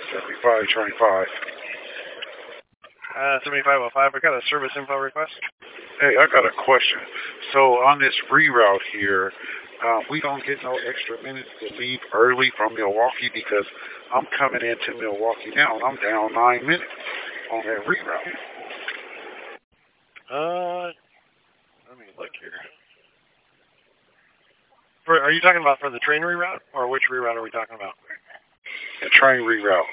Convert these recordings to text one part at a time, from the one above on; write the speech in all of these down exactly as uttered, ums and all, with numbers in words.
seventy-five, train five. Uh, seventy-five oh five, I got a service info request. Hey, I got a question. So on this reroute here, uh, we don't get no extra minutes to leave early from Milwaukee because I'm coming into Milwaukee now and I'm down nine minutes on that reroute. Uh, let me look here. For, are you talking about for the train reroute, or which reroute are we talking about? The train reroute.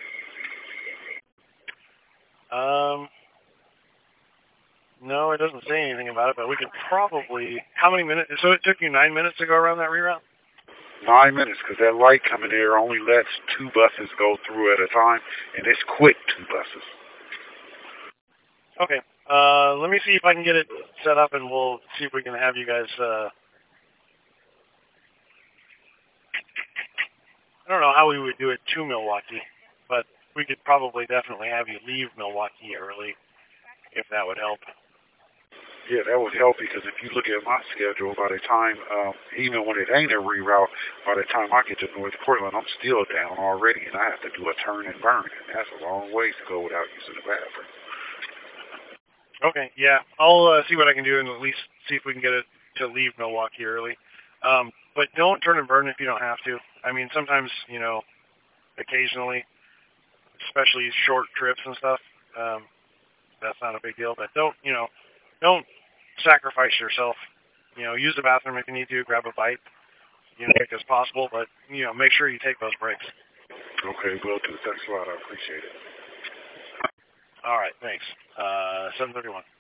Um, no, it doesn't say anything about it, but we could probably. How many minutes? So it took you nine minutes to go around that reroute? Nine minutes, because that light coming there only lets two buses go through at a time, and it's quick two buses. Okay. Uh, let me see if I can get it set up, and we'll see if we can have you guys. Uh, I don't know how we would do it to Milwaukee, but we could probably definitely have you leave Milwaukee early, if that would help. Yeah, that would help because if you look at my schedule, by the time, um, even when it ain't a reroute, by the time I get to North Portland, I'm still down already, and I have to do a turn and burn, and that's a long ways to go without using the bathroom. Okay, yeah, I'll uh, see what I can do and at least see if we can get it to leave Milwaukee early. Um, but don't turn and burn if you don't have to. I mean, sometimes, you know, occasionally, especially short trips and stuff, um, that's not a big deal. But don't, you know, don't sacrifice yourself. You know, use the bathroom if you need to, grab a bite, you know, quick as possible. But, you know, make sure you take those breaks. Okay, will do. Thanks a lot. I appreciate it. All right, thanks. Uh, seven thirty-one.